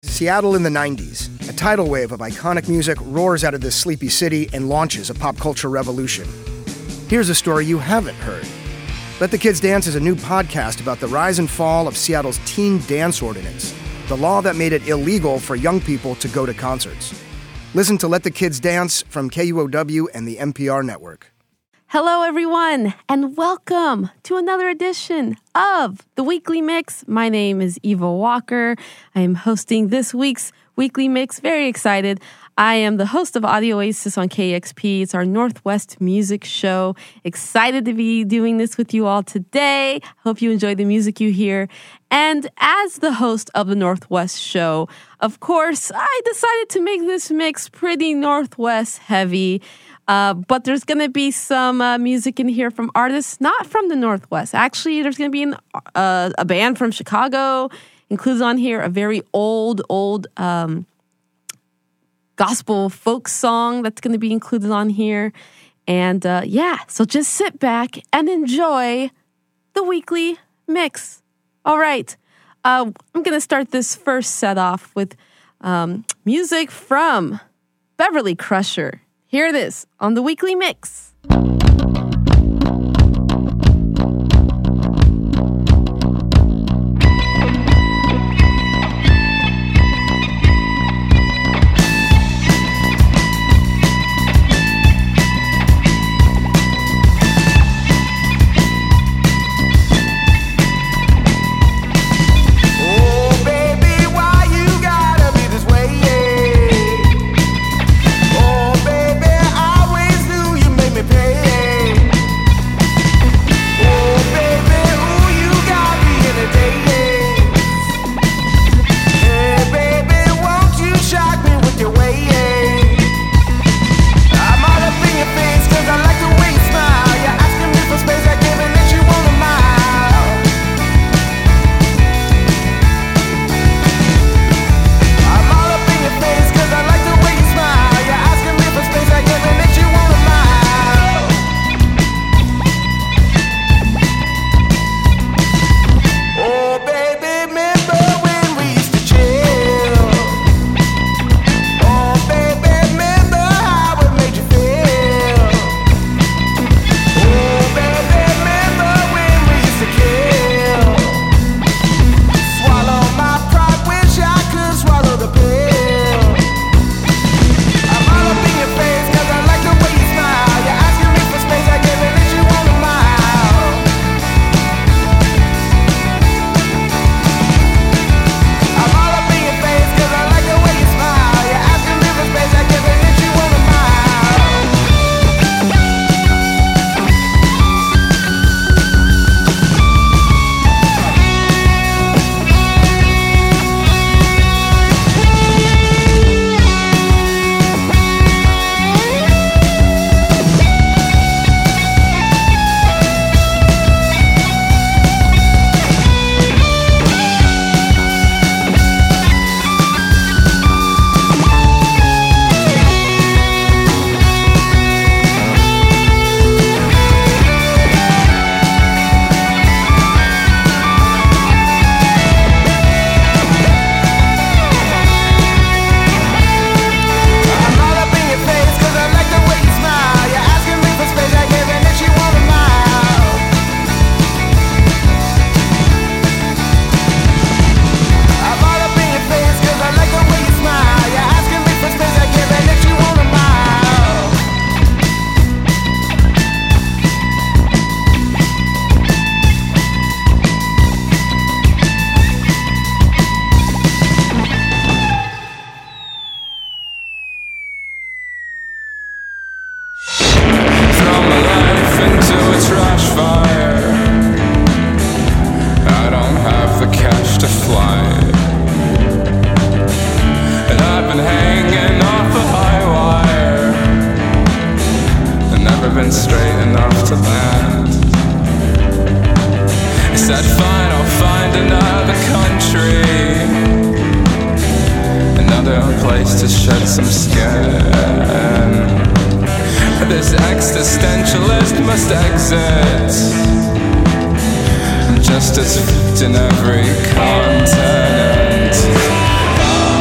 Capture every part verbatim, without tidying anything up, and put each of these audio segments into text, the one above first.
Seattle in the nineties. A tidal wave of iconic music roars out of this sleepy city and launches a pop culture revolution. Here's a story you haven't heard. Let the Kids Dance is a new podcast about the rise and fall of Seattle's teen dance ordinance, the law that made it illegal for young people to go to concerts. Listen to Let the Kids Dance from K U O W and the N P R network. Hello, everyone, and welcome to another edition of The Weekly Mix. My name is Eva Walker. I am hosting this week's Weekly Mix. Very excited. I am the host of Audio Oasis on K X P. It's our Northwest music show. Excited to be doing this with you all today. Hope you enjoy the music you hear. And as the host of the Northwest show, of course, I decided to make this mix pretty Northwest heavy. Uh, but there's going to be some uh, music in here from artists not from the Northwest. Actually, there's going to be an, uh, a band from Chicago. Includes on here a very old, old um, gospel folk song that's going to be included on here. And uh, yeah, so just sit back and enjoy the Weekly Mix. All right, uh, I'm going to start this first set off with um, music from Beverly Crusher. Here it is on the Weekly Mix. To shed some skin. This existentialist must exit. Justice in every continent.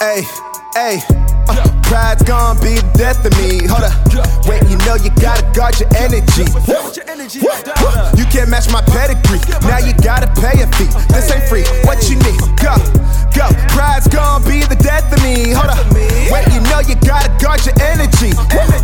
Hey, hey, uh, pride's gonna be the death of me. Hold up, wait, you know you gotta guard your energy. You can't match my pedigree, now you gotta pay a fee. This ain't free, what you need? Go, go, pride's gonna be the death of me. Hold up, wait, you know you gotta guard your energy.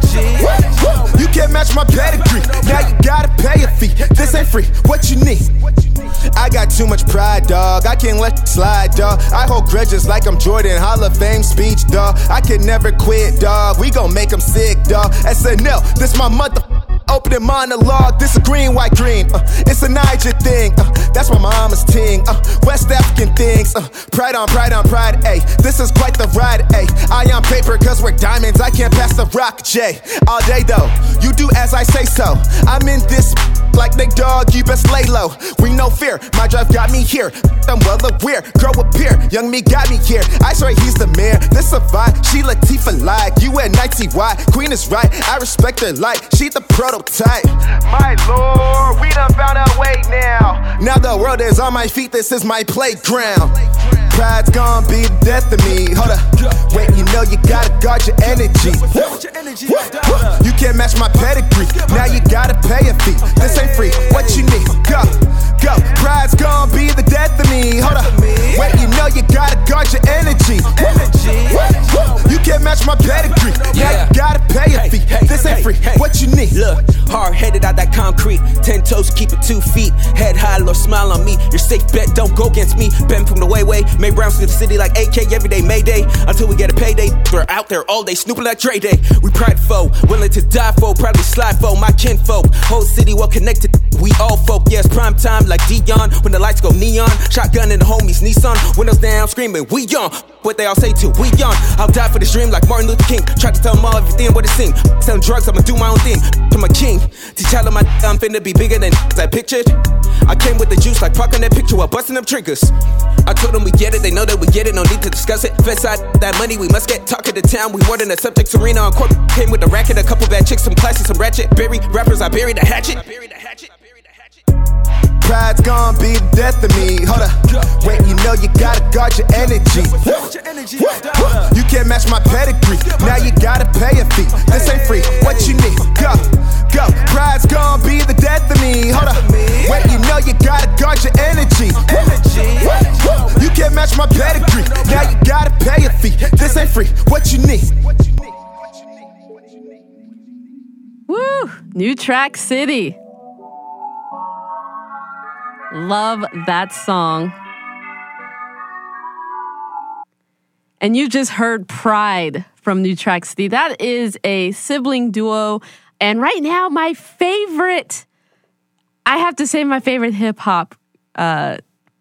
You can't match my pedigree, now you gotta pay a fee. This ain't free, what you need? I got too much pride, dog. I can't let it slide, dog. I hold grudges like I'm Jordan, Hall of Fame speech, dog. I can never quit, dog. We gon' make them sick, dog. S N L, this my mother opening monologue. This a green, white, green. Uh, it's a Niger thing. Uh, that's my mama's ting. Uh, West African things. Uh, pride on pride on pride. Ayy, this is quite the ride. Ayy, I on paper cause we're diamonds. I can't pass the rock, J. All day though, you do as I say so. I'm in this like Nate Dogg, you best lay low. We no fear, my drive got me here. I'm well aware, grow up here. Young me got me here. I swear he's the mayor. This a vibe, she Latifah like. You at ninety Y, queen is right. I respect her like she the prototype. My lord, we done found our way now. Now the world is on my feet, this is my playground. Pride's gonna be the death of me. Hold up, wait, you know you gotta guard your energy. You can't match my pedigree, now you gotta pay a fee. This ain't free, what you need? Go, go, pride's gonna be the death of me. Hold up, wait, you know you gotta guard your energy. You can't match my pedigree, now you gotta pay a fee. This ain't free, what you need? Look, hard-headed out that concrete. Ten toes, keep it two feet. Head high, Lord, smile on me. Your safe bet, don't go against me. Been from the way, way. Made rounds to the city like A K every day, Mayday. Until we get a payday, we're out there all day, snooping like Dre Day. We prideful, willing to die for, proudly slide for my kinfolk. Whole city well connected, we all folk. Yes, prime time like Dion, when the lights go neon. Shotgun and the homies, Nissan. Windows down, screaming, we on. What they all say too, we on. I'll die for this dream like Martin Luther King. Try to tell them all everything what it seems. Selling drugs, I'ma do my own thing. I'm a king. Teach all of my I'm finna be bigger than I pictured. I came with the juice like Pac on that picture while busting up triggers. I told them we get it, they know that we get it, no need to discuss it. Fed side, that money we must get. Talking to town, we more than a subject arena on court. Came with a racket, a couple bad chicks, some classics, some ratchet. Bury rappers, I buried the hatchet. Pride's gonna be the death of me. Hold up, wait, you know you gotta guard your energy. You can't match my pedigree, now you gotta pay a fee. This ain't free, what you need? Go, go, pride's gonna be the death of me. Hold up, wait, you know you gotta guard your energy. You can't match my pedigree, now you gotta pay a fee. This ain't free, what you need? Woo! New Track City. Love that song. And you just heard Pride from New Track City. That is a sibling duo. And right now, my favorite, I have to say my favorite hip hop uh,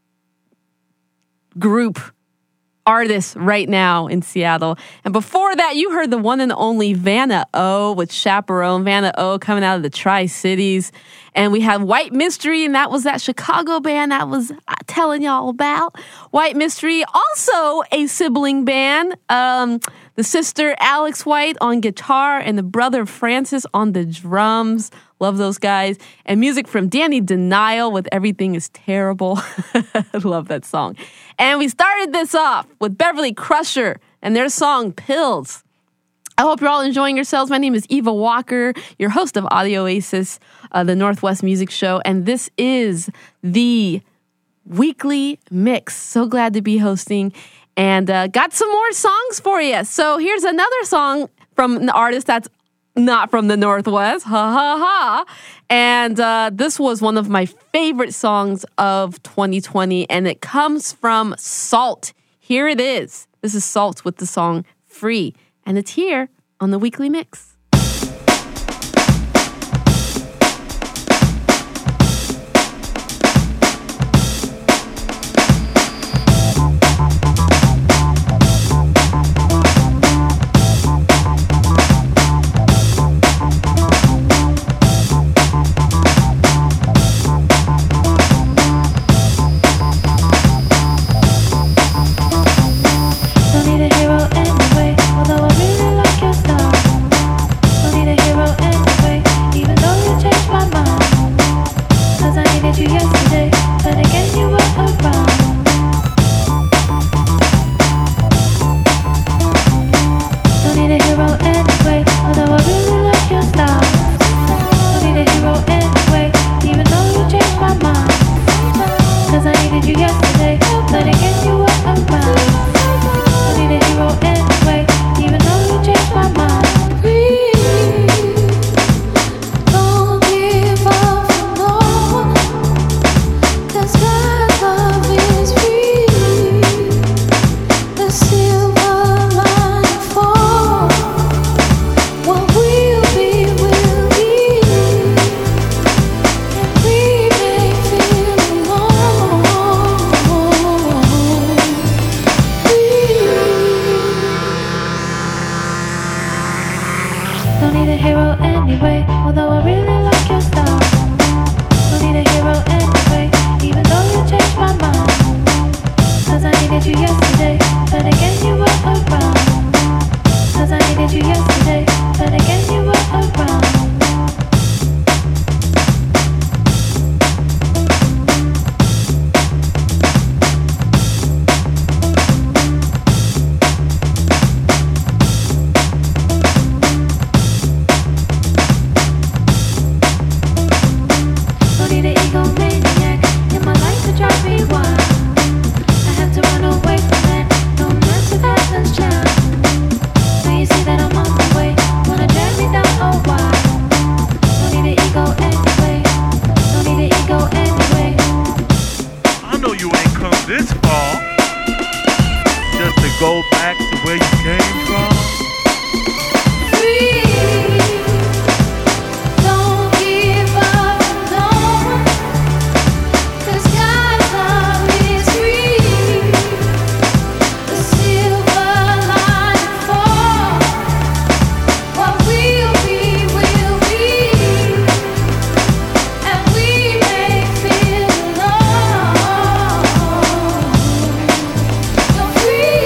group artists right now in Seattle. And before that, you heard the one and only Vanna O with Chaperone. Vanna O coming out of the Tri-Cities. And we had White Mystery, and that was that Chicago band that was telling y'all about. White Mystery, also a sibling band. Um, the sister Alex White on guitar and the brother Francis on the drums. Love those guys. And music from Danny Denial with Everything is Terrible. Love that song. And we started this off with Beverly Crusher and their song Pills. I hope you're all enjoying yourselves. My name is Eva Walker, your host of Audio Oasis, uh, the Northwest Music Show. And this is the weekly mix. So glad to be hosting. And uh, got some more songs for you. So here's another song from an artist that's not from the Northwest. Ha ha ha. And uh, this was one of my favorite songs of twenty twenty. And it comes from Salt. Here it is. This is Salt with the song Free. And it's here on the Weekly Mix. Don't need a hero anyway, although I really like your style. Don't need a hero anyway, although I really like your style. Don't need a hero anyway, even though you changed my mind. Cause I needed you yesterday, but again you were around. Cause I needed you yesterday, but again you were around. Go back to where you came from. Free, don't give up, no. 'Cause God's love is free. The silver lining for what will be, will be. And we may feel alone. You're free.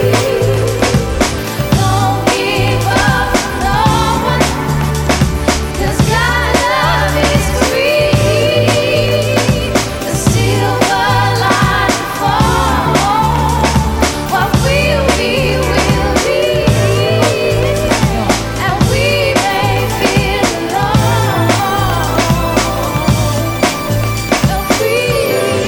Don't give up, no one. 'Cause God's love is free. The silver lining for what will be, will be. And we may feel alone. You're free.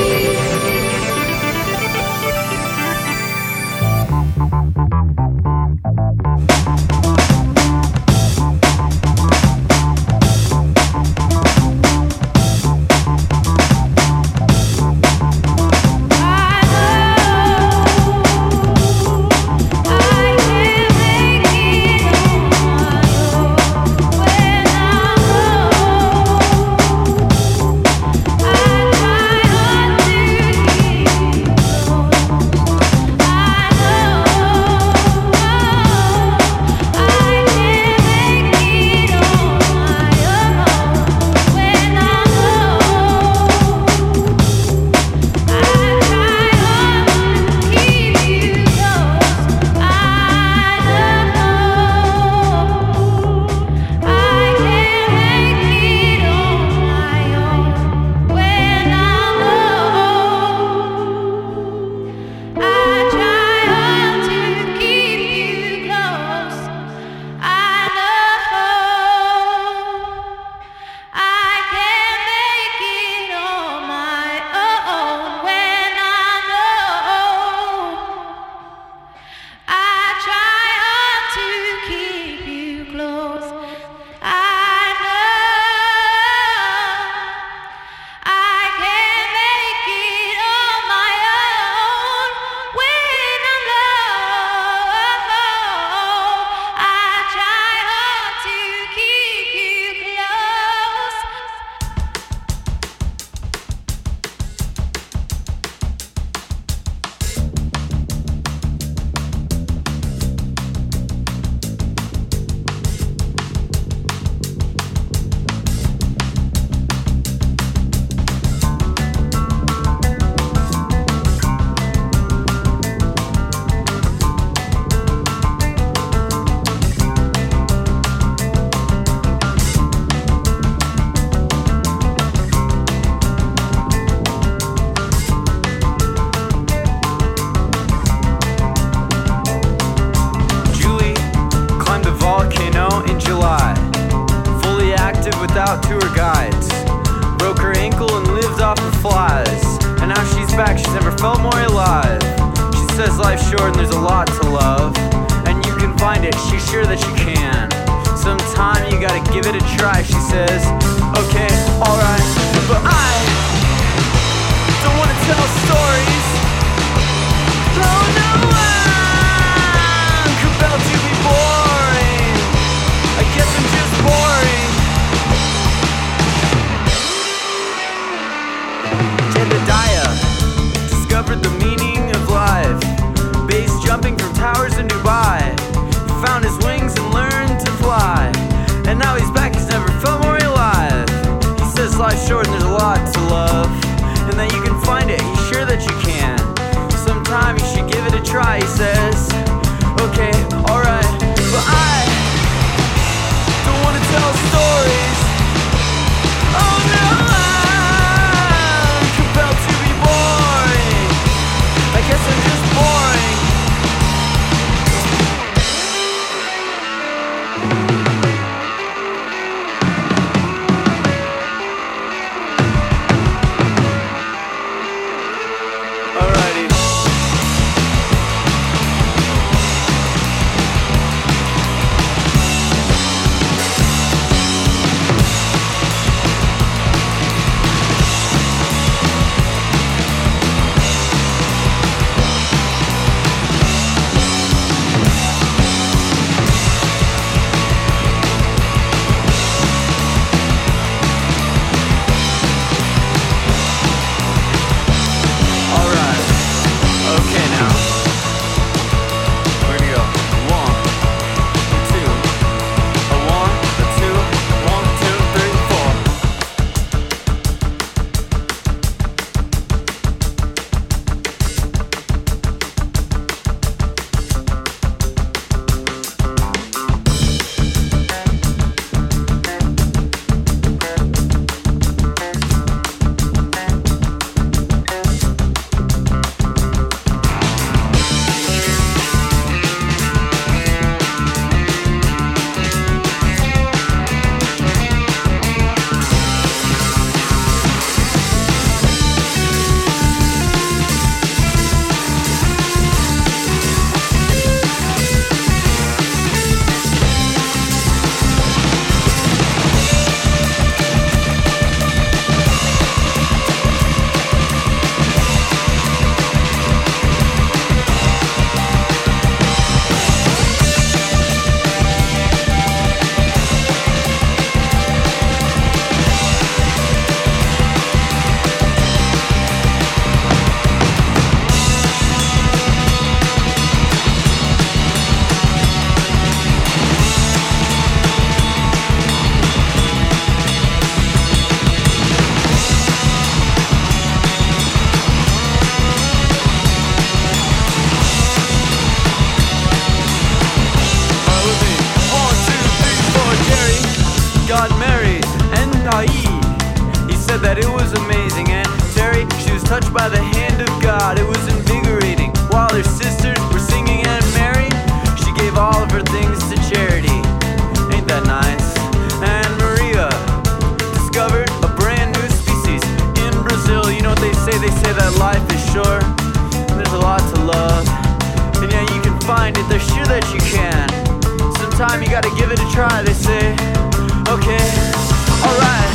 Without tour guides, broke her ankle and lived off of flies. And now she's back, she's never felt more alive. She says life's short and there's a lot to love, and you can find it, she's sure that you can. Sometime you gotta give it a try, she says. Okay, alright, but I don't wanna tell stories. Oh no, I'm compelled to be boring. I guess I'm just boring. Jedediah discovered the meaning of life. Base jumping from towers in Dubai. He found his wings and learned to fly. life's short and there's a lot to love, and that you can find it, he's sure that you can. Sometime you should give it a try, he says. Okay, alright, but I don't wanna tell stories. Oh no, I'm compelled to be boring. I guess I'm just boring. Alrighty. That it was amazing, and Terry, she was touched by the hand of God. It was invigorating. While her sisters were singing and Mary, she gave all of her things to charity. Ain't that nice? And Maria discovered a brand new species in Brazil. You know what they say? They say that life is short and there's a lot to love, and yeah, you can find it. They're sure that you can. Sometime you gotta give it a try, they say. Okay, alright.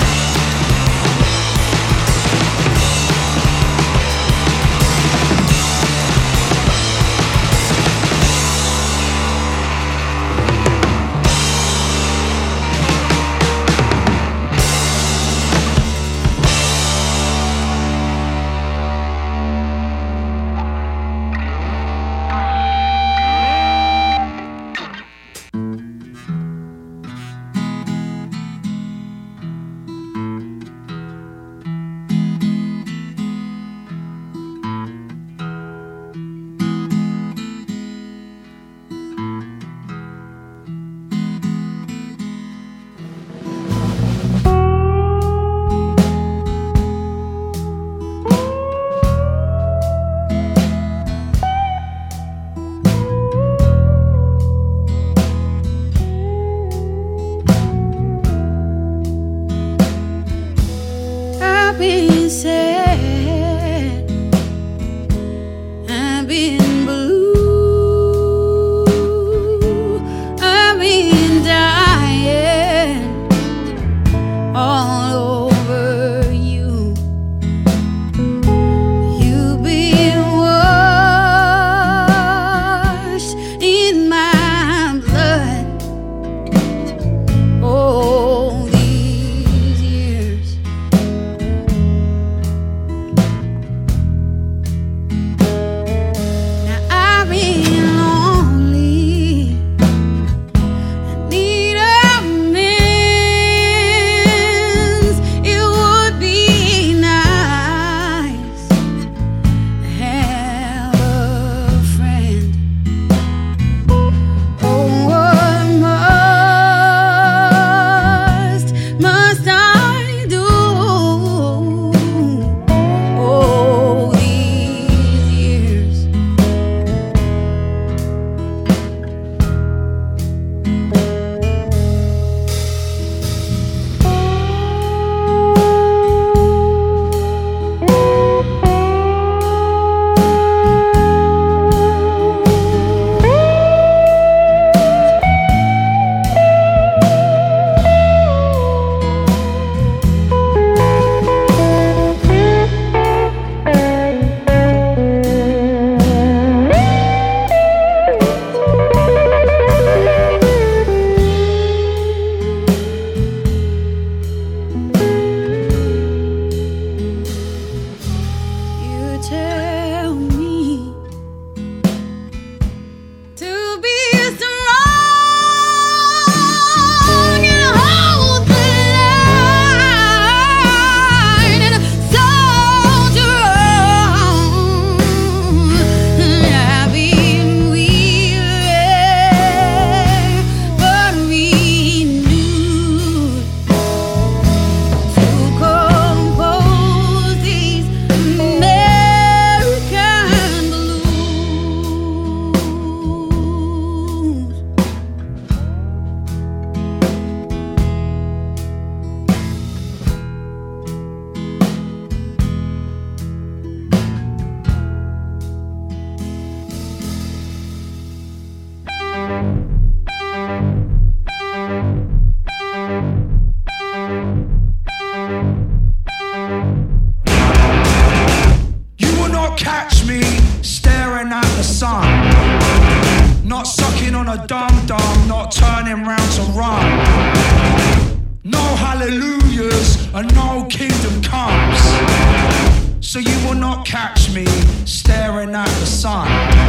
No hallelujahs and no kingdom comes. So you will not catch me staring at the sun.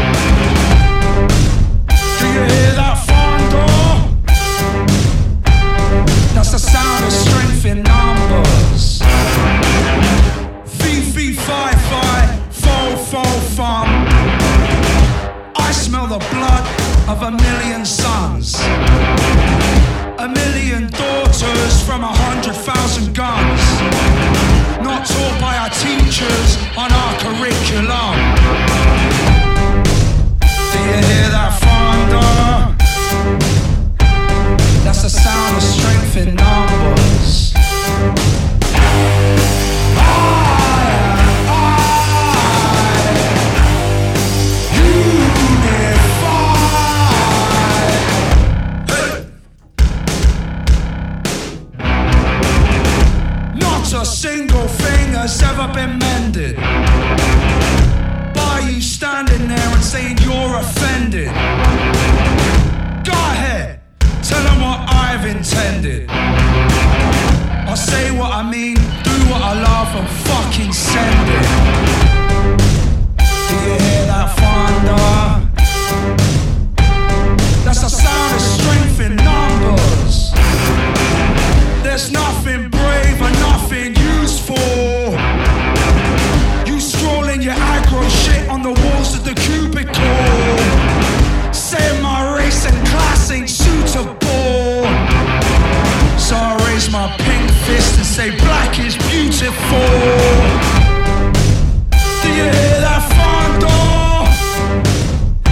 Do you hear that thunder? That's the sound of strength in numbers. Fee, fee, fi, fi, fo, fo, fum. I smell the blood of a million sons. A million daughters from a hundred thousand guns. Not taught by our teachers on our curriculum. Do you hear that thunder? That's the sound of strength in numbers. I, I, unified. Not a single thing has ever been mended by you standing there and saying you're offended. Go ahead, tell them what I've intended. I'll say what I mean, do what I love and fucking send it. Do you hear that thunder? That's the sound of strength in numbers. There's nothing brave and nothing useful. You scrolling your aggro shit on the walls of the cubicle, saying my race and class ain't suitable. So I raise my pink fist and say black is beautiful. Do you hear that thunder?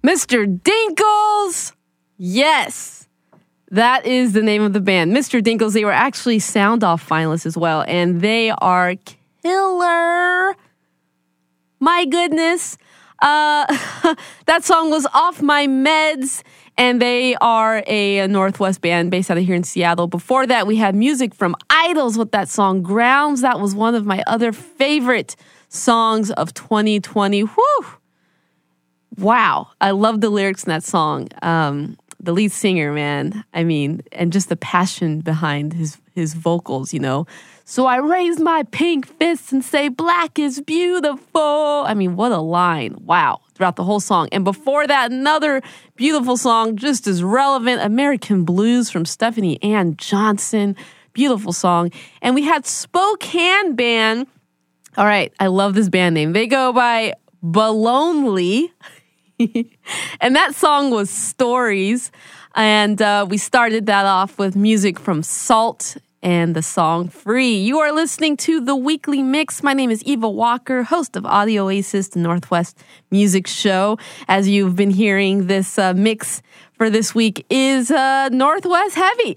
Mister Dinkles. Yes, that is the name of the band. Mister Dinkles, they were actually Sound Off finalists as well, and they are killer. My goodness. Uh, that song was Off My Meds, and they are a, a Northwest band based out of here in Seattle. Before that, we had music from Idols with that song Grounds. That was one of my other favorite songs of twenty twenty. Whew! Wow. I love the lyrics in that song. Um, the lead singer, man, I mean, and just the passion behind his, his vocals, you know. So I raise my pink fists and say, black is beautiful. I mean, what a line. Wow. Throughout the whole song. And before that, another beautiful song, just as relevant, American Blues from Stephanie Ann Johnson. Beautiful song. And we had Spokane Band. All right, I love this band name. They go by Balonely. And that song was Stories. And uh, we started that off with music from Salt and the song Free. You are listening to The Weekly Mix. My name is Eva Walker, host of Audio Oasis, the Northwest Music Show. As you've been hearing, this uh, mix for this week is uh, Northwest heavy.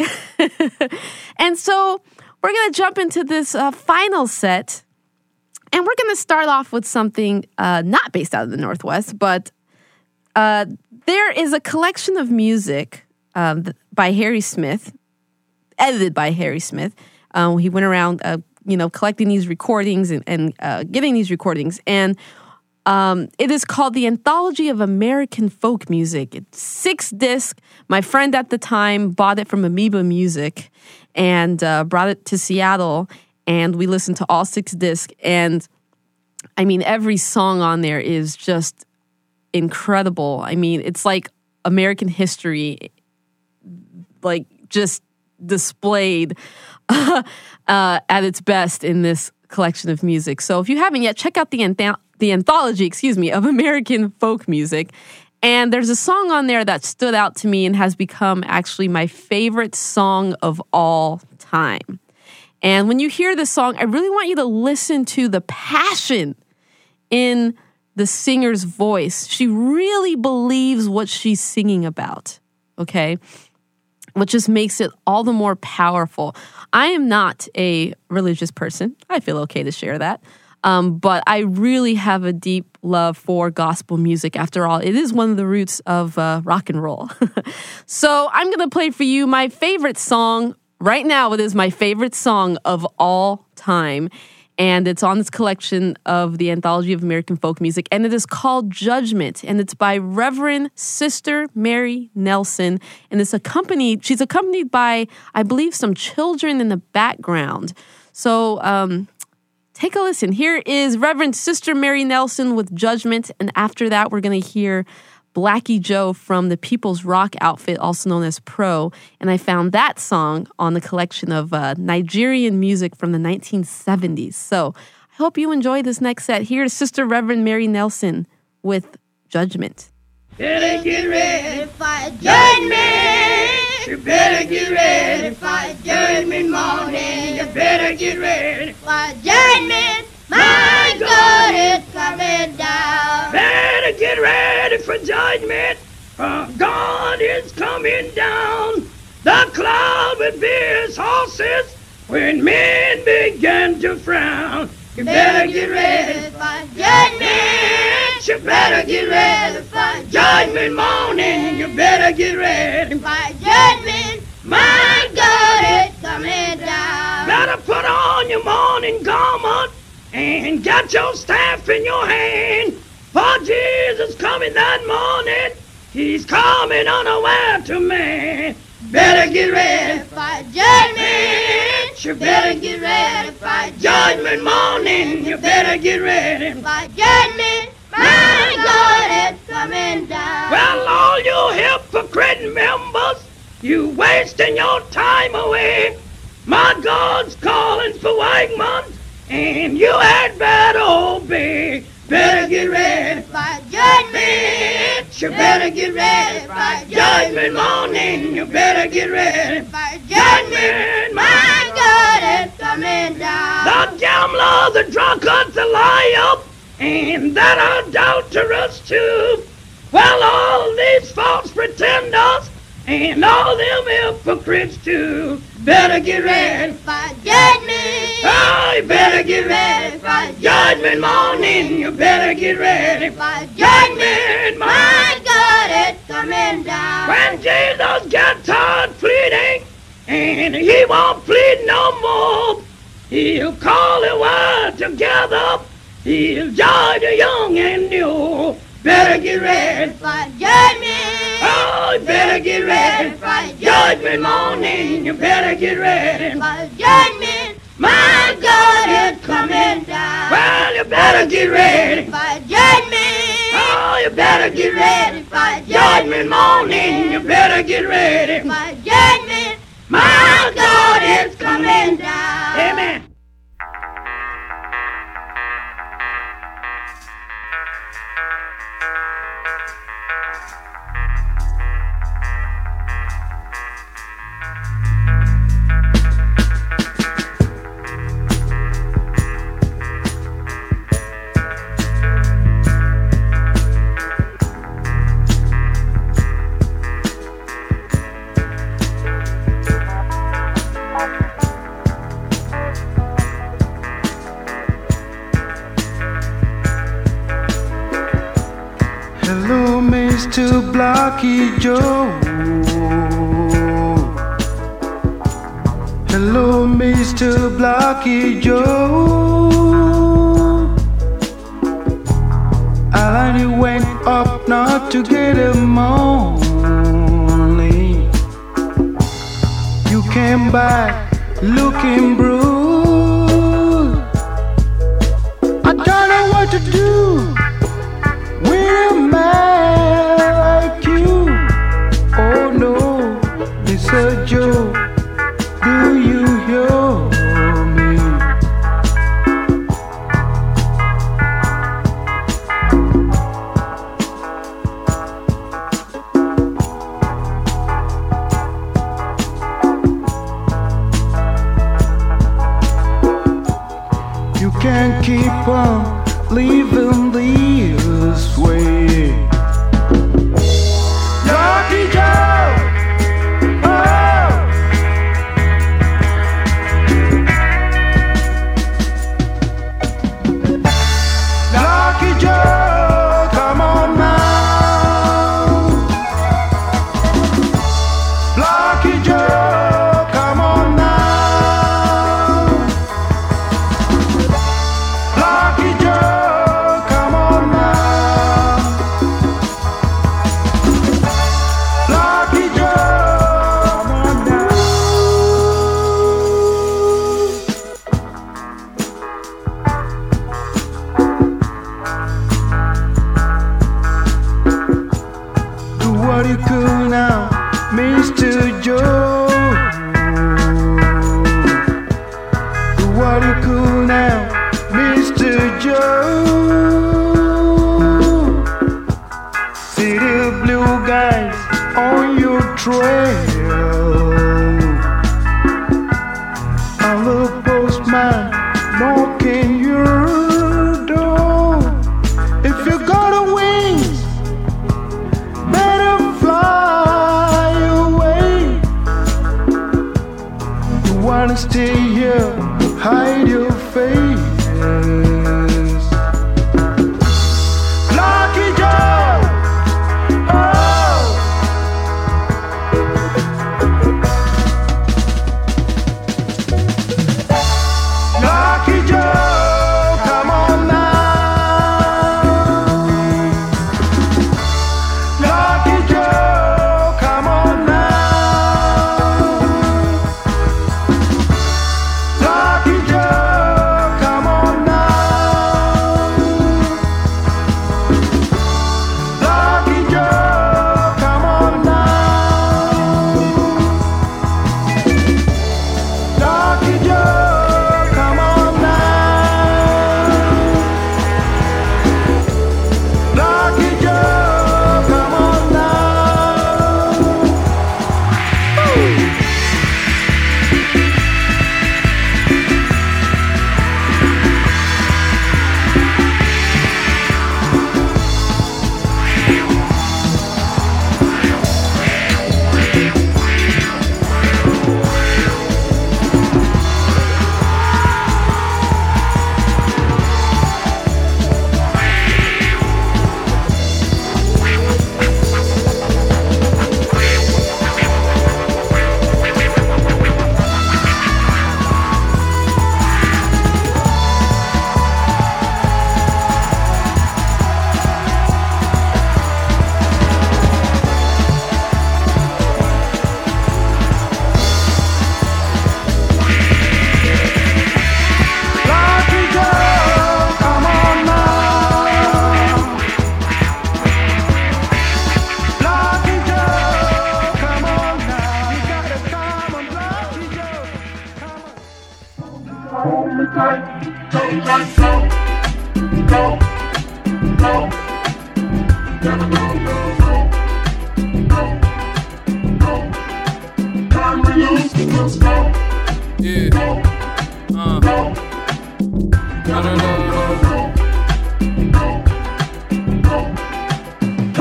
And so we're going to jump into this uh, final set. And we're going to start off with something uh, not based out of the Northwest, but uh, there is a collection of music um, by Harry Smith, edited by Harry Smith. Uh, he went around, uh, you know, collecting these recordings and, and uh, getting these recordings. And um, it is called The Anthology of American Folk Music. It's six discs. My friend at the time bought it from Amoeba Music and uh, brought it to Seattle. And we listened to all six discs. And I mean, every song on there is just incredible. I mean, it's like American history, like just displayed uh, at its best in this collection of music. So if you haven't yet, check out the anth- the anthology, excuse me, of American folk music. And there's a song on there that stood out to me and has become actually my favorite song of all time. And when you hear this song, I really want you to listen to the passion in the singer's voice. She really believes what she's singing about, okay? Which just makes it all the more powerful. I am not a religious person. I feel okay to share that. Um, but I really have a deep love for gospel music. After all, it is one of the roots of uh, rock and roll. So I'm going to play for you my favorite song. Right now, it is my favorite song of all time. And it's on this collection of the Anthology of American Folk Music. And it is called Judgment. And it's by Reverend Sister Mary Nelson. And it's accompanied, she's accompanied by, I believe, some children in the background. So um, take a listen. Here is Reverend Sister Mary Nelson with Judgment. And after that, we're going to hear Blackie Joe from the People's Rock outfit, also known as Pro. And I found that song on the collection of uh, Nigerian music from the nineteen seventies. So I hope you enjoy this next set. Here's Sister Reverend Mary Nelson with Judgment. Better get ready for judgment. You better get ready for judgment morning. You better get ready for judgment. My God is coming down. Better get ready for judgment. For God is coming down. The cloud will be his horses when men begin to frown. You better get ready for judgment. You better get ready for judgment morning. You better get ready for judgment. My God is coming down. Better put on your morning garment and get your staff in your hand. For Jesus coming that morning. He's coming unaware to man. Better get ready for judgment. You better get ready for judgment morning. You better get ready for judgment. My God is coming down. Well, all you hypocrite members, you wasting your time away. My God's calling for white man, and you had better obey. Better get ready for judgment. You better get ready for judgment morning. You better get ready for judgment. My God is coming down. The gambler, the drunkard, the liar, and that adulterous too. Well, all and all them hypocrites too. Better get ready for judgment. Oh, you better get ready for judgment morning. You better get ready for judgment. My God, it's coming down. When Jesus got tired pleading, and he won't plead no more, he'll call the world together. He'll judge the young and the old. Better get ready for judgment. Oh, you better get ready for judgment morning. You better get ready for judgment. My God is coming down. Well, you better get ready for judgment. Oh, you better get ready for judgment morning. You better get ready for judgment. My God is coming down. Amen. Hello, Mister Blocky Joe. Hello, Mister Blocky Joe. I only went up not to get a morning. You came back looking bruised. I don't know what to do with a man like you. Oh no, Mister Joe, do you hear me? You can't keep on living this way. Lucky Joe, oh. Lucky Joe, come on now. Lucky Joe, come on now. Lucky Joe, come on now. Lucky Joe, come on now. Do what you could now, Mister Joe. Do what you could now, Mister Joe. See the blue guys on your trail. I'm the postman knocking your door. If you got a wings, better fly away. You wanna stay here, hide your face. Lucky Joe, oh. Lucky Joe, come on now. Lucky Joe, come on now. Lucky Joe, come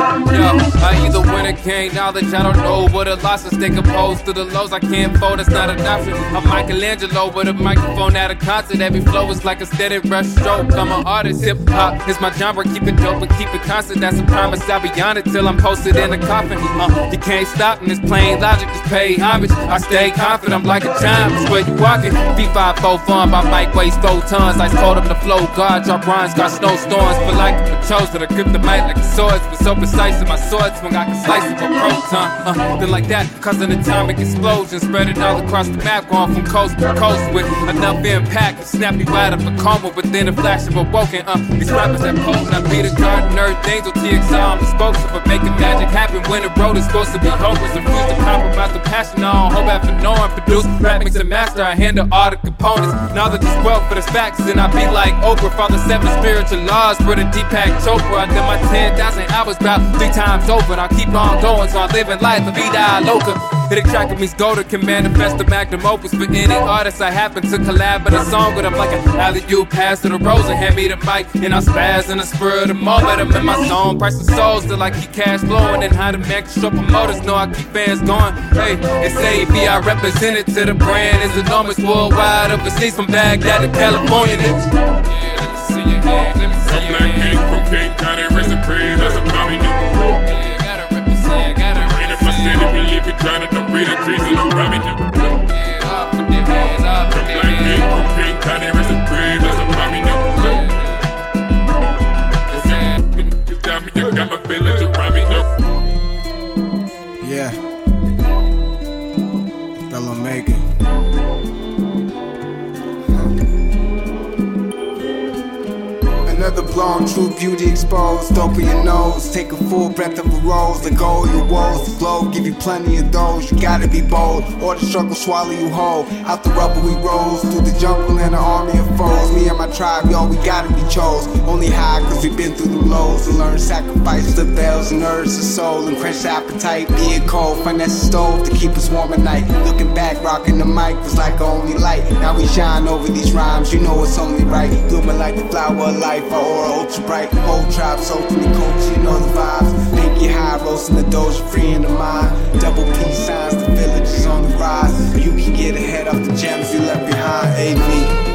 Yo, I either win or gain knowledge, I don't know what a loss is. Stay opposed to the lows I can't fold, it's not an option. I'm Michelangelo with a microphone at a concert. Every flow is like a steady brush stroke. I'm an artist, hip hop is my genre. Keep it dope and keep it constant. That's a promise, I'll be on it till I'm posted in a coffin. Uh, you can't stop in this plain logic, just pay homage. I stay confident, I'm like a chime, it's where you walking. B five four fun by Mike weighs four tons. I told him to flow, God drop bronze, got snowstorms. But like the patrols that I grip the mic like the swords. Was so precise in my sword swing, I can slice it with proton. Uh, then like that, causing atomic explosion, spreading all across the map, going from coast to coast with enough impact to snap you out of a coma within a flash of awoken. Uh, these rappers that pose, I be the garden, earth angel, T X R, I'm the spokesman for making magic happen when the road is supposed to be hopeless. Refuse to compromise the passion on hope after knowing. Produce, rap, mix, and master, I handle all the components. Knowledge is wealth for the facts, and I be like Oprah, follow seven spiritual laws, for the Deepak Chopra. I did my ten thousand hours about three times over, and I'll keep on going, so I'm living life, la vida loca. Hit a track of me's golden, can manifest the magnum opus for any artist I happen to collab in a song with. I'm like an alley-oop pass to the rose and hand me the mic, and I spaz in the spur of the moment. I'm in my zone, price of souls till I keep cash flowing, and how to make sure promoters know I keep fans going. Hey, it's A B, I represent it to the brand. It's enormous worldwide, overseas from Baghdad to California. Yeah, let me see your hand, let me see your hand. From King County, raise a prayer, that's a mommy. Yeah, gotta represent, gotta represent. If I said it, believe it, trying to read the trees and I'm robbing you. Yeah, up with their hands, up with their hands. From King County, raise a prayer, that's a mommy. You got me, you got my village around me. Yeah. Fella making. Another blown, true beauty exposed. Open your nose, take a full breath of a rose. Let go of your woes, the glow give you plenty of those. You gotta be bold, or the struggle swallow you whole. Out the rubble we rose, through the jungle and an army of foes. Me and my tribe, yo, we gotta be chose. Only high cause we been through the lows. And learn sacrifice, the bells and nerves of soul. And quench the appetite, be it cold. Finesse the stove to keep us warm at night. Looking back, rocking the mic was like our only light. Now we shine over these rhymes, you know it's only right. Blooming like the flower of life. Our aura ultra bright, whole tribe soaked in the coach, you know the vibes. Make you high, roasting the doja, free in the mind. Double peace signs, the village is on the rise. You can get ahead off the gems you left behind, A V.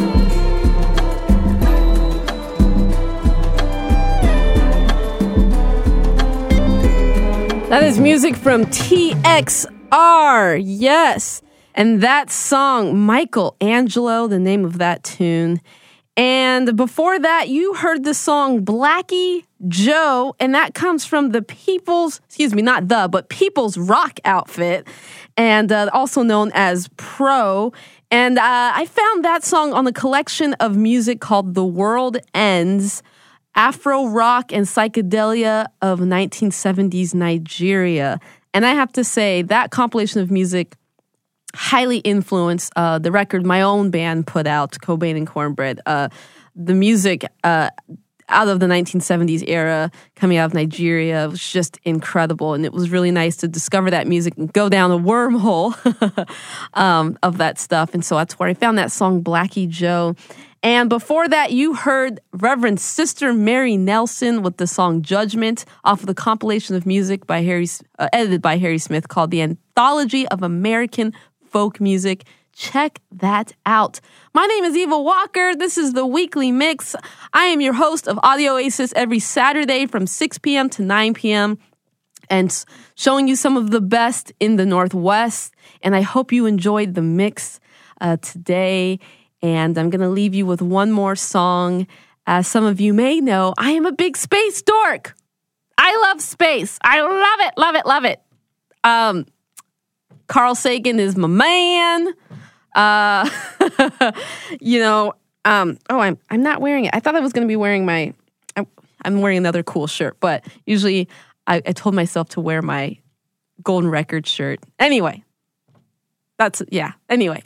That is music from T X R, yes. And that song, Michelangelo, the name of that tune. And before that, you heard the song Blackie Joe, and that comes from the People's, excuse me, not the, but People's Rock Outfit, and uh, also known as Pro. And uh, I found that song on the collection of music called The World Ends, Afro Rock and Psychedelia of nineteen seventies Nigeria. And I have to say, that compilation of music highly influenced uh, the record my own band put out, Cobain and Cornbread. Uh, the music uh, out of the nineteen seventies era, coming out of Nigeria, was just incredible. And it was really nice to discover that music and go down a wormhole um, of that stuff. And so that's where I found that song, Blackie Joe. And before that, you heard Reverend Sister Mary Nelson with the song Judgment off of the compilation of music by Harry, uh, edited by Harry Smith called The Anthology of American Folk Music. Check that out. My name is Eva Walker. This is the Weekly Mix. I am your host of Audio Oasis every Saturday from six p.m. to nine p.m. and showing you some of the best in the Northwest. And I hope you enjoyed the mix uh, today. And I'm going to leave you with one more song. As some of you may know, I am a big space dork. I love space. I love it, love it, love it. Um, Carl Sagan is my man. Uh, you know, um, oh, I'm I'm not wearing it. I thought I was going to be wearing my, I'm, I'm wearing another cool shirt, but usually I, I told myself to wear my Golden Record shirt. Anyway, that's, yeah, anyway.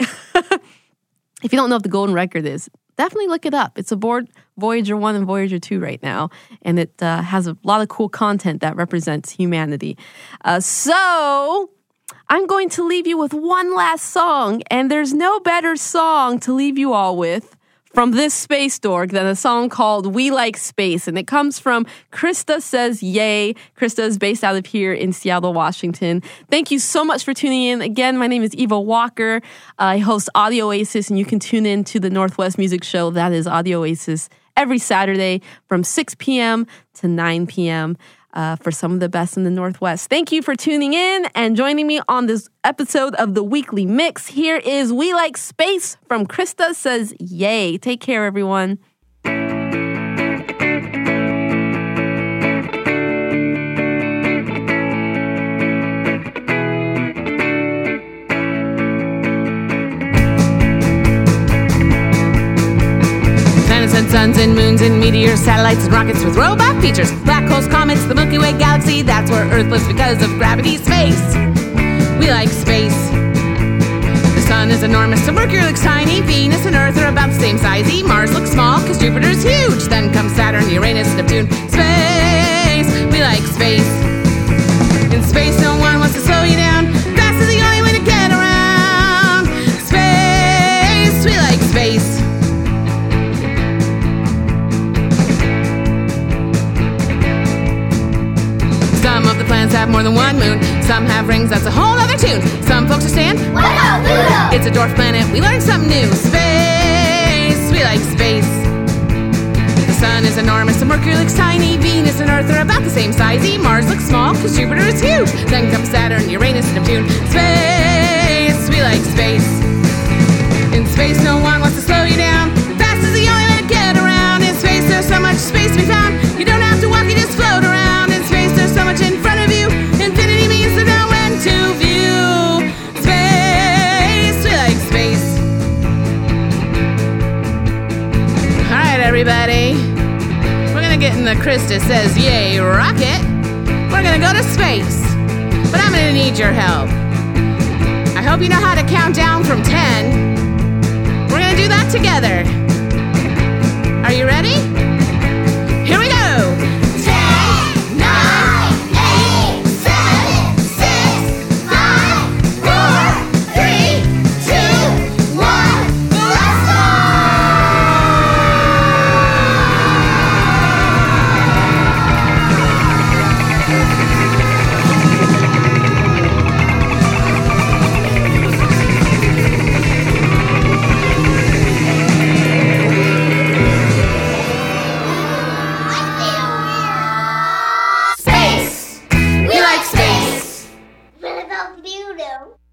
If you don't know what the Golden Record is, definitely look it up. It's aboard Voyager one and Voyager two right now, and it uh, has a lot of cool content that represents humanity. Uh, so I'm going to leave you with one last song, and there's no better song to leave you all with from this space dork than a song called We Like Space. And it comes from Krista Says Yay. Krista is based out of here in Seattle, Washington. Thank you so much for tuning in. Again, my name is Eva Walker. I host Audio Oasis, and you can tune in to the Northwest Music Show. That is Audio Oasis every Saturday from six p.m. to nine p.m. Uh, for some of the best in the Northwest. Thank you for tuning in and joining me on this episode of the Weekly Mix. Here is We Like Space from Krista Says Yay. Take care, everyone. And suns and moons and meteors, satellites and rockets with robot features, black holes, comets, the Milky Way galaxy. That's where Earth lives because of gravity. Space, we like space. The sun is enormous, so Mercury looks tiny. Venus and Earth are about the same size. Mars looks small because Jupiter's huge. Then comes Saturn, Uranus, Neptune. Space, we like space. In space, no one wants to slow you down. Fast is the only way to get around. Space, we like space. Some of the planets have more than one moon. Some have rings, that's a whole other tune. Some folks are saying, wow, Pluto! It's a dwarf planet, we learned something new. Space, we like space. The sun is enormous, so Mercury looks tiny. Venus and Earth are about the same size. Mars looks small, because Jupiter is huge. Then comes Saturn, Uranus, Neptune. Space, we like space. In space, no one wants to slow you down. Fast is the only way to get around. In space, there's so much space to be found. You don't have to walk, you just float around. In space, there's so much in front of you. Infinity means there's no end to view. Space, we like space. Alright, everybody. We're gonna get in the Krista Says Yay rocket. We're gonna go to space. But I'm gonna need your help. I hope you know how to count down from ten. We're gonna do that together. Are you ready? Here we go! ten, nine, eight, seven, six, five, four, three, two, one, let's go! Space! We like space! What about Pluto?